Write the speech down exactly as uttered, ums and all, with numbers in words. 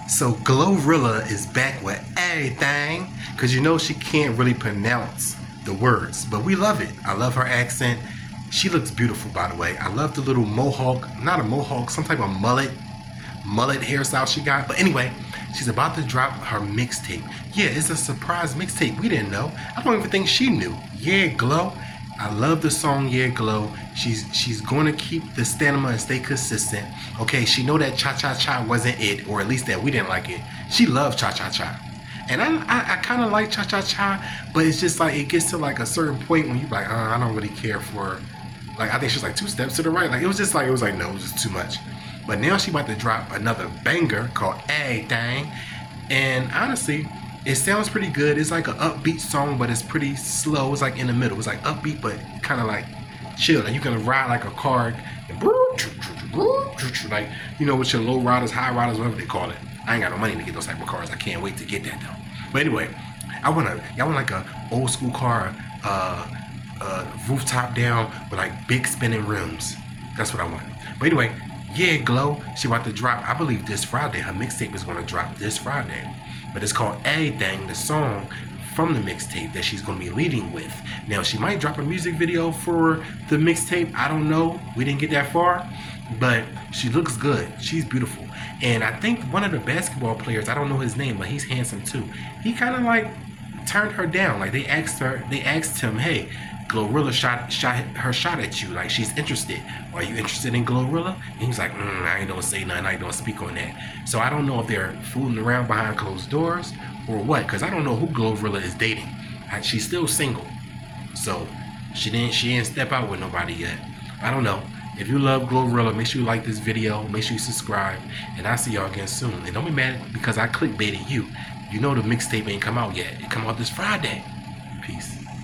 So Glorilla is back with everything, because you know she can't really pronounce the words, but we love it. I love her accent. She looks beautiful, by the way. I love the little mohawk, not a mohawk, some type of mullet, mullet hairstyle she got. But anyway, she's about to drop her mixtape. Yeah, it's a surprise mixtape. We didn't know. I don't even think she knew. Yeah, Glow. I love the song Yeah Glow. She's she's going to keep the stamina and stay consistent. Okay, she know that Cha Cha Cha wasn't it, or at least that we didn't like it. She loves Cha Cha Cha. And I I, I kind of like Cha Cha Cha, but it's just like it gets to like a certain point when you're like, uh, I don't really care for, like I think she's like two steps to the right. Like it was just like, it was like, no, it was just too much. But now she about to drop another banger called Everything. And honestly, it sounds pretty good. It's like an upbeat song, but it's pretty slow. It's like in the middle. It's like upbeat, but kind of like chill. And you can ride like a car, and like, you know, with your low riders, high riders, whatever they call it. I ain't got no money to get those type of cars. I can't wait to get that though. But anyway, I want to, y'all want like a old school car, uh, uh, rooftop down with like big spinning rims. That's what I want. But anyway, yeah, Glow. She about to drop, I believe this Friday. Her mixtape is going to drop this Friday. But it's called Everything, the song from the mixtape that she's going to be leading with. Now, she might drop a music video for the mixtape. I don't know. We didn't get that far. But she looks good. She's beautiful. And I think one of the basketball players, I don't know his name, but he's handsome too. He kind of like turned her down. Like they asked her, they asked him, hey, Glorilla shot shot her shot at you, like she's interested. Are you interested in Glorilla? And he's like, mm, I ain't gonna say nothing, I ain't gonna speak on that. So I don't know if they're fooling around behind closed doors or what, because I don't know who Glorilla is dating. She's still single, so she didn't she didn't step out with nobody yet. I don't know. If you love Glorilla, make sure you like this video, make sure you subscribe, and I'll see y'all again soon. And don't be mad because I clickbaited you. You know the mixtape ain't come out yet. It come out this Friday. Peace.